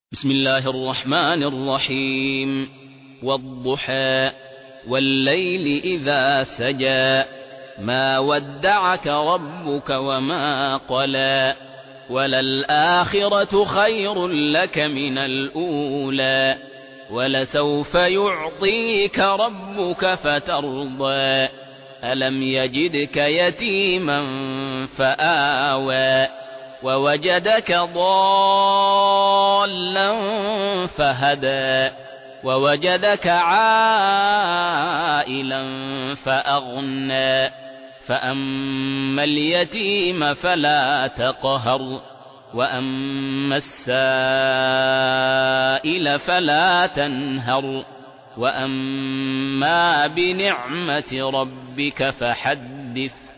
بسم الله الرحمن الرحيم والضحى والليل إذا سجى ما ودعك ربك وما قلى وللآخرة خير لك من الأولى ولسوف يعطيك ربك فترضى ألم يجدك يتيما فآوى ووجدك ضالا فهدى ووجدك عائلا فأغنى فأما اليتيم فلا تقهر وأما السائل فلا تنهر وأما بنعمة ربك فحدث